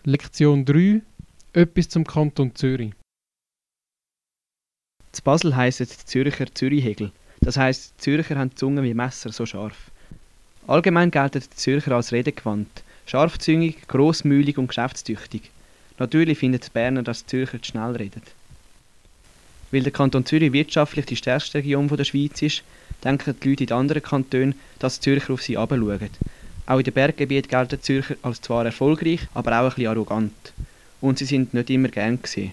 Lektion 3. Etwas zum Kanton Zürich. In Basel heissen die Zürcher Zürichhegel. Das heisst, die Zürcher haben die Zunge wie Messer so scharf. Allgemein gelten die Zürcher als redegewandt, scharfzüngig, grossmühlig und geschäftstüchtig. Natürlich finden die Berner, dass die Zürcher zu schnell reden. Weil der Kanton Zürich wirtschaftlich die stärkste Region der Schweiz ist, denken die Leute in den anderen Kantonen, dass die Zürcher auf sie herabschauen. Auch in den Berggebieten gelten die Zürcher als zwar erfolgreich, aber auch ein bisschen arrogant. Und sie sind nicht immer gern gesehen.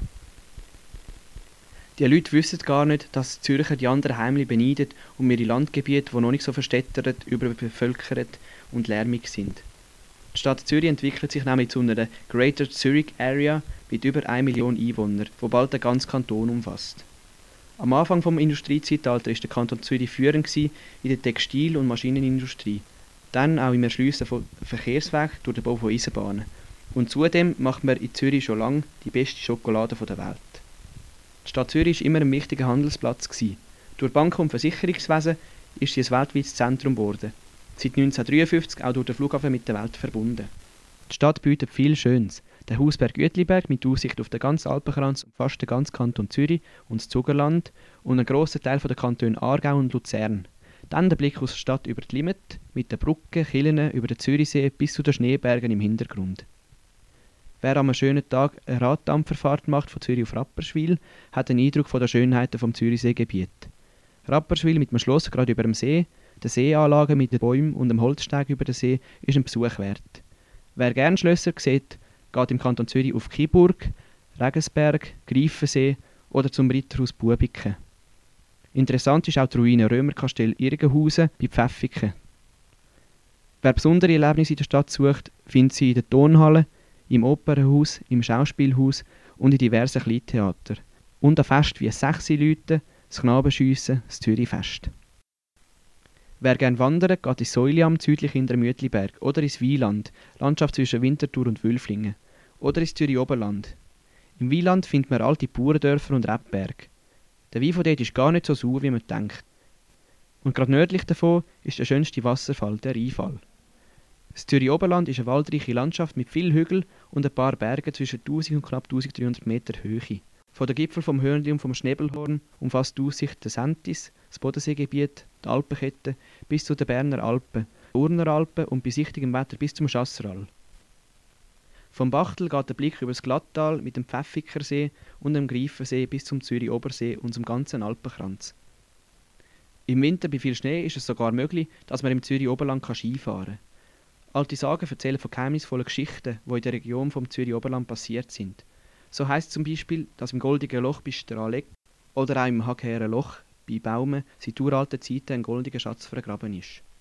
Die Leute wissen gar nicht, dass die Zürcher die anderen heimlich beneiden um ihre Landgebiete, die noch nicht so verstädtert, überbevölkert und lärmig sind. Die Stadt Zürich entwickelt sich nämlich zu einer Greater Zurich Area mit über 1 Million Einwohnern, die bald den ganzen Kanton umfasst. Am Anfang des Industriezeitalters war der Kanton Zürich führend in der Textil- und Maschinenindustrie, dann auch im Erschliessen von Verkehrswegen durch den Bau von Eisenbahnen. Und zudem macht man in Zürich schon lange die beste Schokolade der Welt. Die Stadt Zürich war immer ein wichtiger Handelsplatz. Durch Banken- und Versicherungswesen ist sie ein weltweites Zentrum geworden. Seit 1953 auch durch den Flughafen mit der Welt verbunden. Die Stadt bietet viel Schönes. Der Hausberg Uetliberg mit Aussicht auf den ganzen Alpenkranz und fast den ganzen Kanton Zürich und das Zugerland und einen grossen Teil der Kantone Aargau und Luzern. Dann der Blick aus der Stadt über die Limmat mit den Brücken, Killen über den Zürichsee bis zu den Schneebergen im Hintergrund. Wer an einem schönen Tag eine Raddampferfahrt macht von Zürich auf Rapperswil, hat einen Eindruck von den Schönheiten vom Zürichseegebiet. Rapperswil mit einem Schloss gerade über dem See, der Seeanlage mit den Bäumen und dem Holzsteg über den See ist ein Besuch wert. Wer gerne Schlösser sieht, geht im Kanton Zürich auf Kiburg, Regensberg, Greifensee oder zum Ritterhaus Bubiken. Interessant ist auch die Ruine Römerkastell Irgenhausen bei Pfäffiken. Wer besondere Erlebnisse in der Stadt sucht, findet sie in der Tonhalle, im Opernhaus, im Schauspielhaus und in diversen Kleintheatern. Und an Fest wie Sechsi-Läuten, das Knabenschiessen, das Zürichfest. Wer gerne wandert, geht ins Säuliam südlich hinter dem Uetliberg oder ins Wieland, Landschaft zwischen Winterthur und Wülflingen. Oder ins Zürich-Oberland. Im Wieland findet man alte Bauerndörfer und Rebberge. Der Wein von dort ist gar nicht so sauer, wie man denkt. Und gerade nördlich davon ist der schönste Wasserfall, der Rheinfall. Das Zürich-Oberland ist eine waldreiche Landschaft mit vielen Hügeln und ein paar Bergen zwischen 1000 und knapp 1300 Meter Höhe. Von den Gipfeln vom Hörnli und vom Schnebelhorn umfasst die Aussicht den Sentis, das Bodenseegebiet, die Alpenkette bis zu den Berner Alpen, Urner Alpen und bei sichtigem Wetter bis zum Chasseral. Vom Bachtel geht der Blick über das Glattal mit dem Pfäffikersee und dem Greifensee bis zum Zürich-Obersee und zum ganzen Alpenkranz. Im Winter bei viel Schnee ist es sogar möglich, dass man im Zürich-Oberland Skifahren kann. Alte Sagen erzählen von geheimnisvollen Geschichten, die in der Region vom Zürich-Oberland passiert sind. So heisst zum Beispiel, dass im Goldigen Loch bei Strahleck oder auch im Hagherer Loch bei Baumen seit uralten Zeiten ein goldiger Schatz vergraben ist.